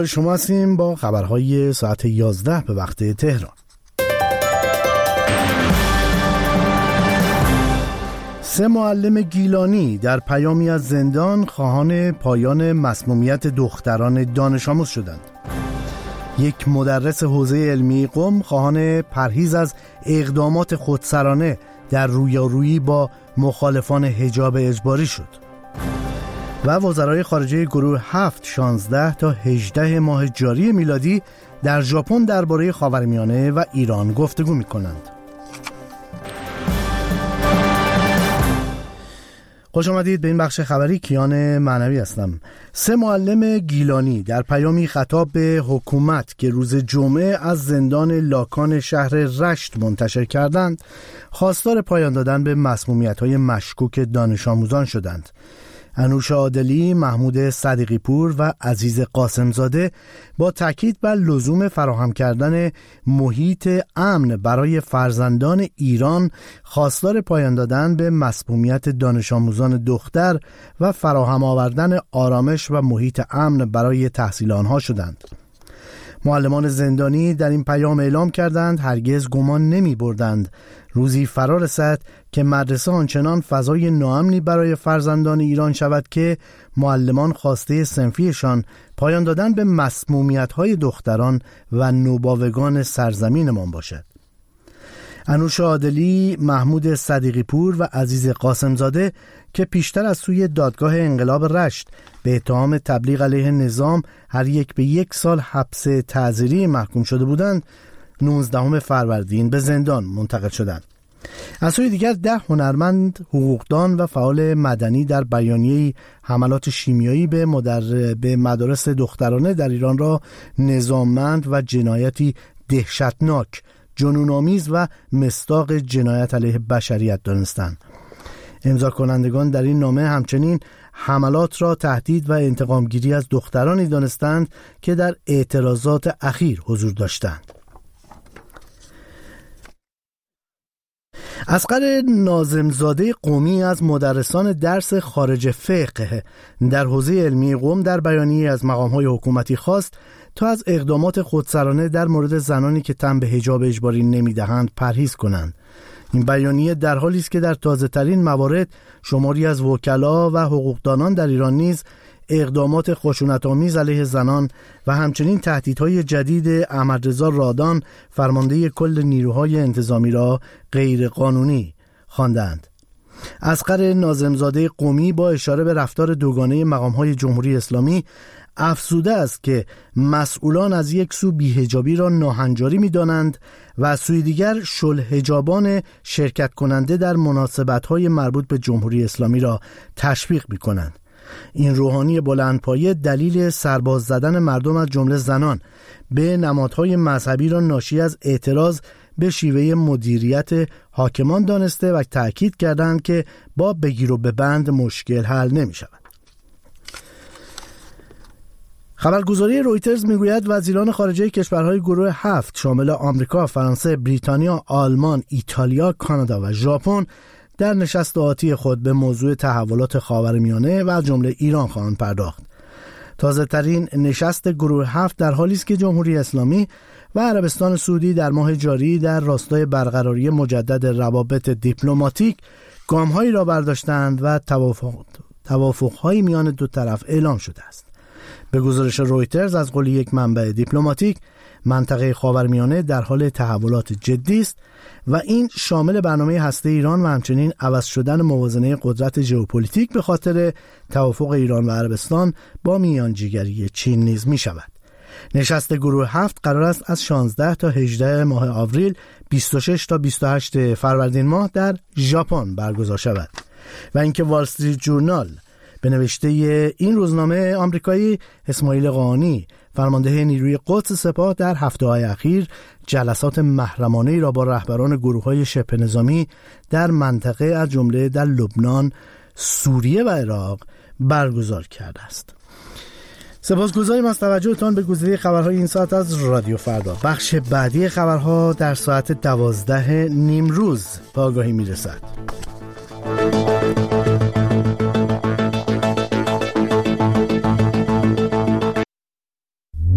شما هستیم با خبرهای ساعت 11 به وقت تهران. 3 معلم گیلانی در پیامی از زندان خواهان پایان مسمومیت دختران دانش آموز شدند. یک مدرس حوزه علمی قم خواهان پرهیز از اقدامات خودسرانه در رویارویی با مخالفان حجاب اجباری شد. و وزرای خارجه گروه 7 16 تا 18 ماه جاری میلادی در ژاپن درباره خاورمیانه و ایران گفتگو می‌کنند. خوش آمدید به این بخش خبری. کیان معنوی هستم. 3 معلم گیلانی در پیامی خطاب به حکومت که روز جمعه از زندان لاکان شهر رشت منتشر کردند، خواستار پایان دادن به مسمومیت‌های مشکوک دانش آموزان شدند. انوشا عادلی، محمود صدیقی پور و عزیز قاسمزاده با تاکید بر لزوم فراهم کردن محیط امن برای فرزندان ایران خواستار پایان دادن به مسمومیت دانش آموزان دختر و فراهم آوردن آرامش و محیط امن برای تحصیل آنها شدند. معلمان زندانی در این پیام اعلام کردند هرگز گمان نمی بردند روزی فرا رسد که مدرسه آنچنان فضای ناامنی برای فرزندان ایران شود که معلمان خواسته صنفیشان پایان دادن به مسمومیت‌های دختران و نوباوگان سرزمینمان باشد. انوشا عادلی، محمود صدیقی پور و عزیز قاسمزاده که پیشتر از سوی دادگاه انقلاب رشت به اتهام تبلیغ علیه نظام هر یک به 1 سال حبس تعزیری محکوم شده بودند، 19 فروردین به زندان منتقل شدند. از سوی دیگر 10 هنرمند، حقوقدان و فعال مدنی در بیانیه حملات شیمیایی به مدارس دخترانه در ایران را نظاممند و جنایتی دهشتناک، جنون‌آمیز و مصداق جنایت علیه بشریت دانستند. امضا کنندگان در این نامه همچنین حملات را تهدید و انتقامگیری از دخترانی دانستند که در اعتراضات اخیر حضور داشتند. اصغر ناظمزاده قمی از مدرسان درس خارج فقه در حوزه علمی قم در بیانیه از مقام‌های حکومتی خواست تا از اقدامات خودسرانه در مورد زنانی که تن به حجاب اجباری نمی‌دهند پرهیز کنند. این بیانیه در حالی است که در تازه‌ترین موارد شماری از وکلا و حقوقدانان در ایران نیز اقدامات خشونت‌آمیز علیه زنان و همچنین تهدیدهای جدید احمدرضا رادان فرمانده کل نیروهای انتظامی را غیر قانونی خواندند. اصغر ناظمزاده قمی با اشاره به رفتار دوگانه مقام‌های جمهوری اسلامی افزوده است که مسئولان از یک سو بی‌حجابی را ناهنجاری می‌دانند و از سوی دیگر شلحجابان شرکت کننده در مناسبت‌های مربوط به جمهوری اسلامی را تشویق می‌کنند. این روحانی بلندپایه دلیل سرباز زدن مردم از جمله زنان به نمادهای مذهبی را ناشی از اعتراض به شیوه مدیریت حاکمان دانسته و تأکید کردند که با بگیر و ببند مشکل حل نمی شود. خبرگزاری رویترز میگوید وزیران خارجه کشورهای گروه 7 شامل آمریکا، فرانسه، بریتانیا، آلمان، ایتالیا، کانادا و ژاپن در نشست آتی خود به موضوع تحولات خاورمیانه و از جمله ایران خواهند پرداخت. تازه‌ترین نشست گروه 7 در حالی است که جمهوری اسلامی و عربستان سعودی در ماه جاری در راستای برقراری مجدد روابط دیپلماتیک گام‌هایی را برداشتند و توافق‌هایی میان دو طرف اعلام شده است. به گزارش رویترز از قول یک منبع دیپلماتیک، منطقه خاورمیانه در حال تحولات جدی است و این شامل برنامه هسته ایران و همچنین عوض شدن موازنه قدرت ژئوپلیتیک به خاطر توافق ایران و عربستان با میانجیگری چین نیز می شود. نشست گروه 7 قرار است از 16 تا 18 ماه آوریل 26 تا 28 فروردین ماه در ژاپن برگزار شود. و اینکه وال استریت جورنال به نوشته این روزنامه آمریکایی اسماعیل قانی فرمانده نیروی قدس سپاه در هفته‌های اخیر جلسات محرمانه‌ای را با رهبران گروه‌های شبه نظامی در منطقه از جمله در لبنان، سوریه و عراق برگزار کرده است. سپاسگزاریم از توجهتان به گزیده خبرهای این ساعت از رادیو فردا. بخش بعدی خبرها در ساعت 12 نیمروز به آگاهی میرسد.